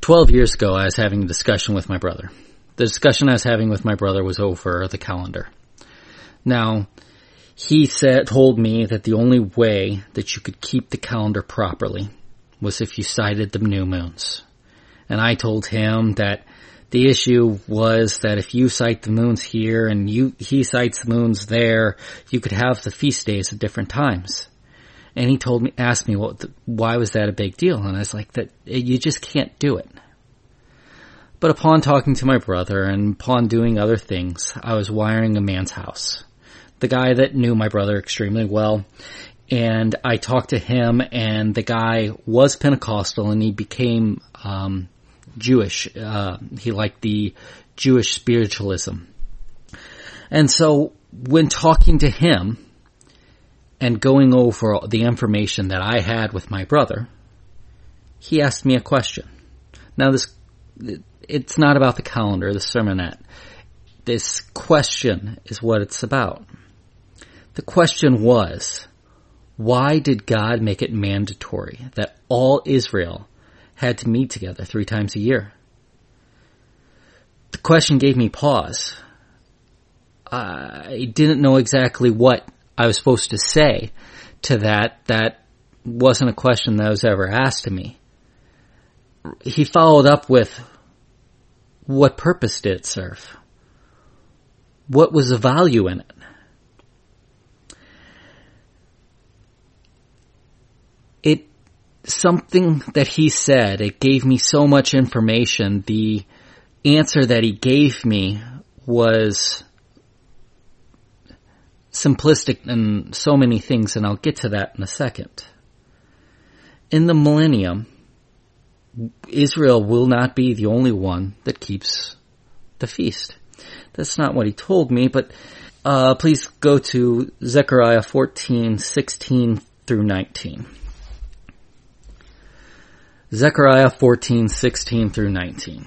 12 years ago, I was having a discussion with my brother. The discussion I was having with my brother was over the calendar. Now, he told me that the only way that you could keep the calendar properly was if you cited the new moons. And I told him that the issue was that if you cite the moons here and he cites the moons there, you could have the feast days at different times. And he asked me, why was that a big deal? And I was like, that you just can't do it. But upon talking to my brother and upon doing other things, I was wiring a man's house. The guy that knew my brother extremely well. And I talked to him, and the guy was Pentecostal, and he became Jewish. He liked the Jewish spiritualism. And so when talking to him and going over the information that I had with my brother, he asked me a question. Now, it's not about the calendar, the sermonette. This question is what it's about. The question was, why did God make it mandatory that all Israel had to meet together 3 times a year? The question gave me pause. I didn't know exactly what I was supposed to say to that. That wasn't a question that was ever asked to me. He followed up with, what purpose did it serve? What was the value in it? Something that he said, it gave me so much information. The answer that he gave me was simplistic in so many things, and I'll get to that in a second. In the millennium, Israel will not be the only one that keeps the feast. That's not what he told me, but please go to Zechariah 14:16 through 19. Zechariah 14:16 through 19.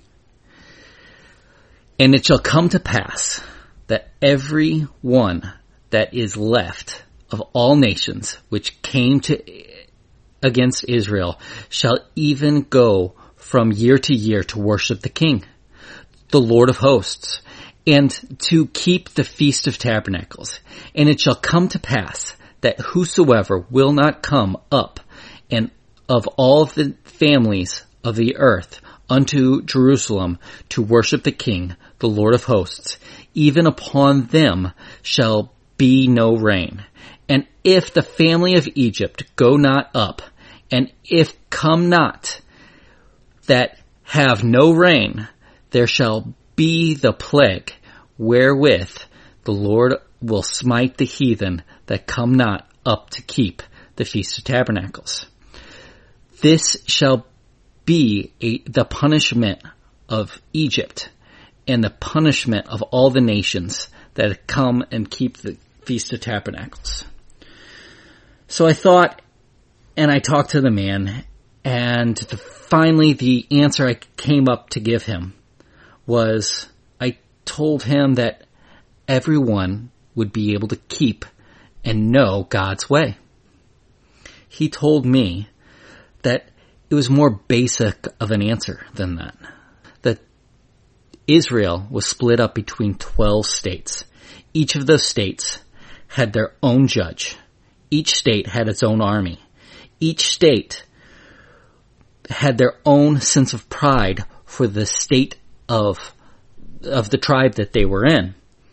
And it shall come to pass that every one that is left of all nations which came against Israel shall even go from year to year to worship the King, the Lord of hosts, and to keep the Feast of Tabernacles. And it shall come to pass that whosoever will not come up and of all the families of the earth unto Jerusalem to worship the King, the Lord of hosts, even upon them shall be no rain. And if the family of Egypt go not up, and if come not that have no rain, there shall be the plague wherewith the Lord will smite the heathen that come not up to keep the Feast of Tabernacles. This shall be the punishment of Egypt and the punishment of all the nations that come and keep the Feast of Tabernacles. So I thought, and I talked to the man, and finally the answer I came up to give him was, I told him that everyone would be able to keep and know God's way. He told me that it was more basic of an answer than that. That Israel was split up between 12 states. Each of those states had their own judge. Each state had its own army. Each state had their own sense of pride for the state of the tribe that they were in.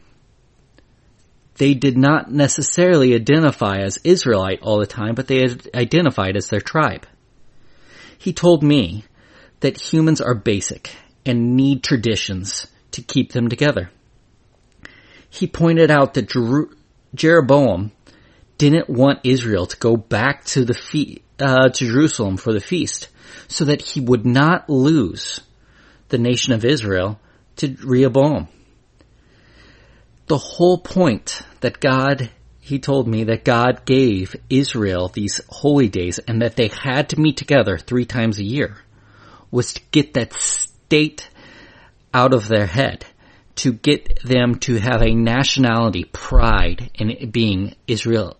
They did not necessarily identify as Israelite all the time, but they identified as their tribe. He told me that humans are basic and need traditions to keep them together. He pointed out that Jeroboam didn't want Israel to go back to to Jerusalem for the feast, so that he would not lose the nation of Israel to Rehoboam. The whole point that he told me that God gave Israel these holy days and that they had to meet together 3 times a year was to get that state out of their head, to get them to have a nationality, pride in it being Israel.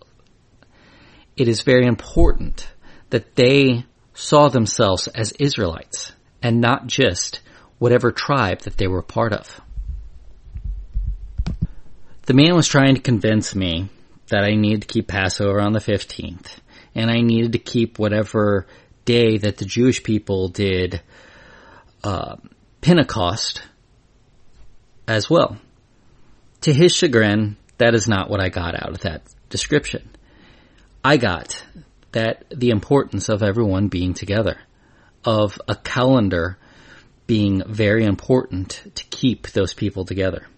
It is very important that they saw themselves as Israelites and not just whatever tribe that they were part of. The man was trying to convince me that I needed to keep Passover on the 15th, and I needed to keep whatever day that the Jewish people did Pentecost as well. To his chagrin, that is not what I got out of that description. I got that the importance of everyone being together, of a calendar being very important to keep those people together.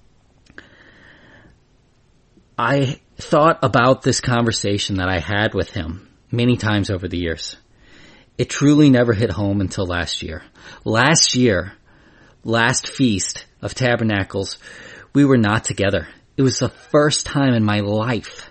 I thought about this conversation that I had with him many times over the years. It truly never hit home until last year. Last year, last Feast of Tabernacles, we were not together. It was the first time in my life.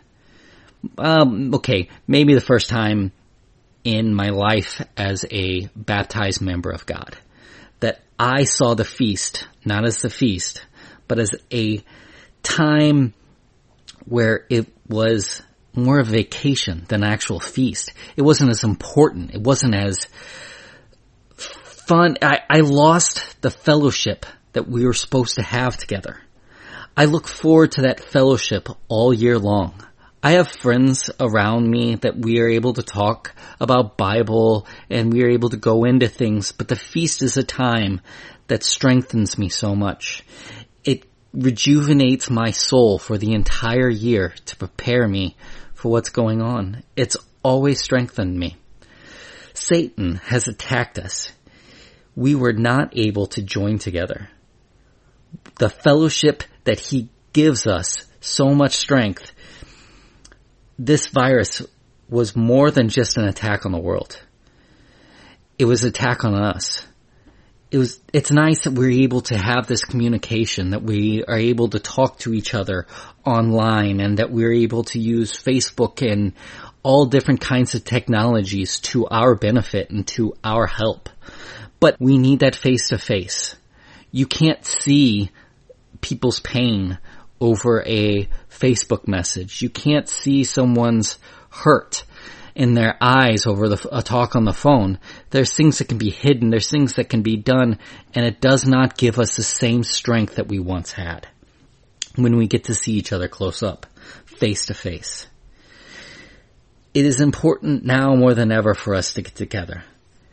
Maybe the first time in my life as a baptized member of God, that I saw the feast, not as the feast, but as a time where it was more of a vacation than an actual feast. It wasn't as important. It wasn't as fun. I lost the fellowship that we were supposed to have together. I look forward to that fellowship all year long. I have friends around me that we are able to talk about Bible and we are able to go into things, but the feast is a time that strengthens me so much. It rejuvenates my soul for the entire year to prepare me for what's going on. It's always strengthened me. Satan has attacked us. We were not able to join together. The fellowship that he gives us so much strength. This virus was more than just an attack on the world. It was an attack on us. It's nice that we're able to have this communication, that we are able to talk to each other online, and that we're able to use Facebook and all different kinds of technologies to our benefit and to our help. But we need that face-to-face. You can't see people's pain over a Facebook message. You can't see someone's hurt in their eyes over a talk on the phone. There's things that can be hidden. There's things that can be done, and it does not give us the same strength that we once had when we get to see each other close up, face to face. It is important now more than ever for us to get together.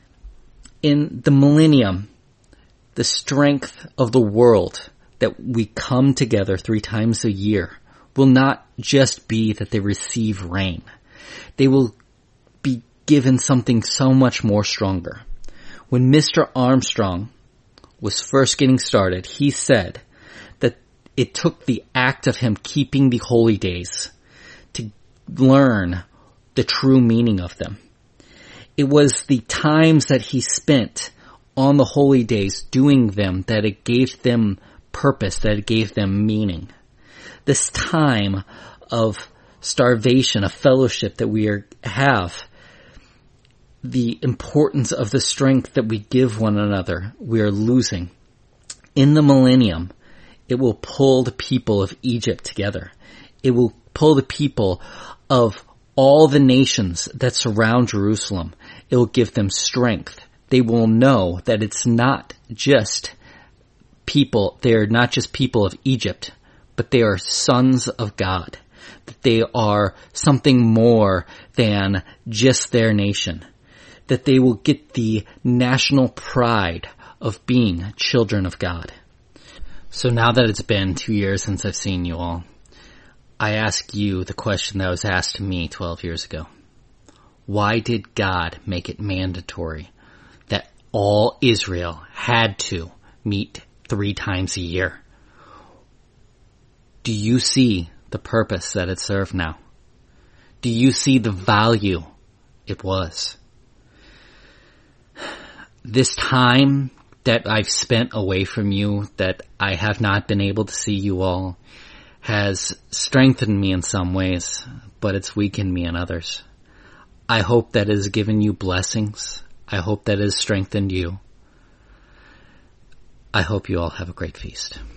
In the millennium, the strength of the world that we come together 3 times a year will not just be that they receive rain. They will be given something so much more stronger. When Mr. Armstrong was first getting started, he said that it took the act of him keeping the holy days to learn the true meaning of them. It was the times that he spent on the holy days doing them that it gave them purpose, that it gave them meaning. This time of starvation, a fellowship that we have, the importance of the strength that we give one another, we are losing. In the millennium, it will pull the people of Egypt together. It will pull the people of all the nations that surround Jerusalem. It will give them strength. They will know that it's not just people, they are not just people of Egypt, but they are sons of God. That they are something more than just their nation. That they will get the national pride of being children of God. So now that it's been 2 years since I've seen you all, I ask you the question that was asked to me 12 years ago. Why did God make it mandatory that all Israel had to meet 3 times a year? Do you see the purpose that it served now? Do you see the value it was? This time that I've spent away from you, that I have not been able to see you all, has strengthened me in some ways, but it's weakened me in others. I hope that it has given you blessings. I hope that it has strengthened you. I hope you all have a great feast.